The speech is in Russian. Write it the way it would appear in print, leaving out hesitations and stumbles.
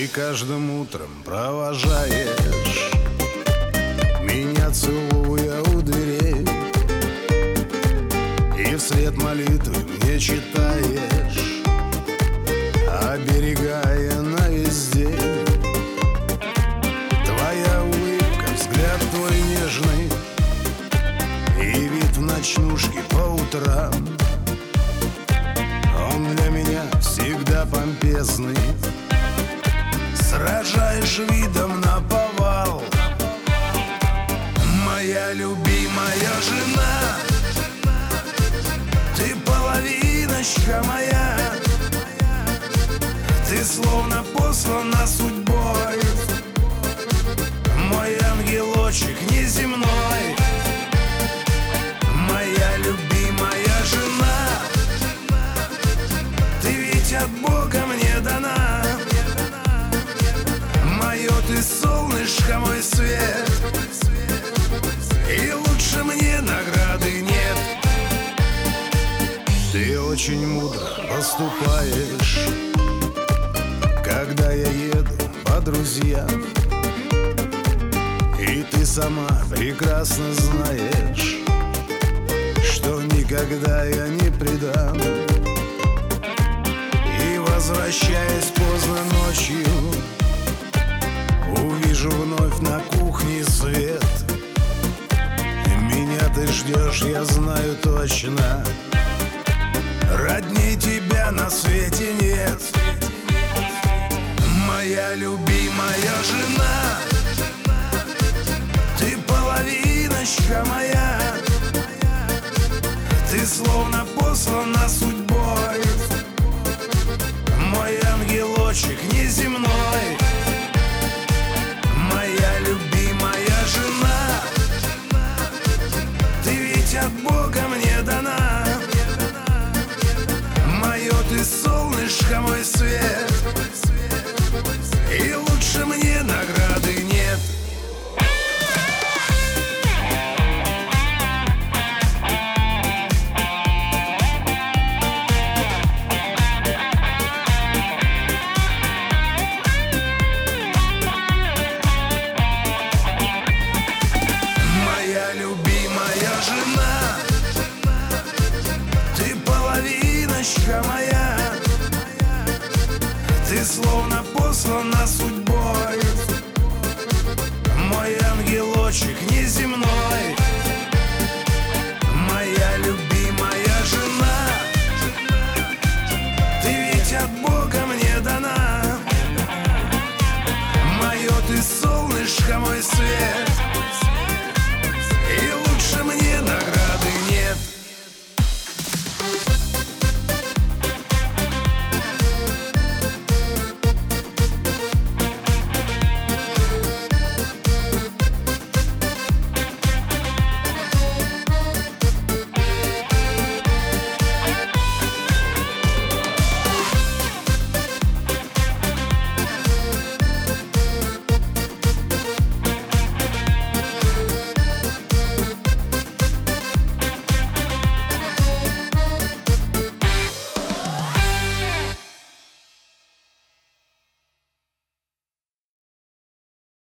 И каждым утром провожаешь меня, целуя у дверей, и вслед молитвы мне читаешь, оберегая на весь день. Твоя улыбка, взгляд твой нежный и вид в ночнушке по утрам, он для меня всегда помпезный. Сражаешь видом наповал, моя любимая жена. Ты половиночка моя, ты словно послана судьбой, мой ангелочек неземной. Моя любимая жена, ты ведь от Бога мне дана. Мое ты солнышко, мой свет, и лучше мне награды нет. Ты очень мудро поступаешь, когда я еду по друзьям, и ты сама прекрасно знаешь, что никогда я не предам. И возвращаясь поздно ночью, увижу вновь на кухне свет. Меня ты ждешь, я знаю точно, родней тебя на свете нет. Моя любимая жена, ты половиночка моя, ты словно послана судьбой, мой ангелочек неземной. Моя любимая жена, ты ведь от Бога мне дана. Мое ты солнышко, мой свет, и лучше мне награды нет. Моя любимая жена, ты половиночка моя,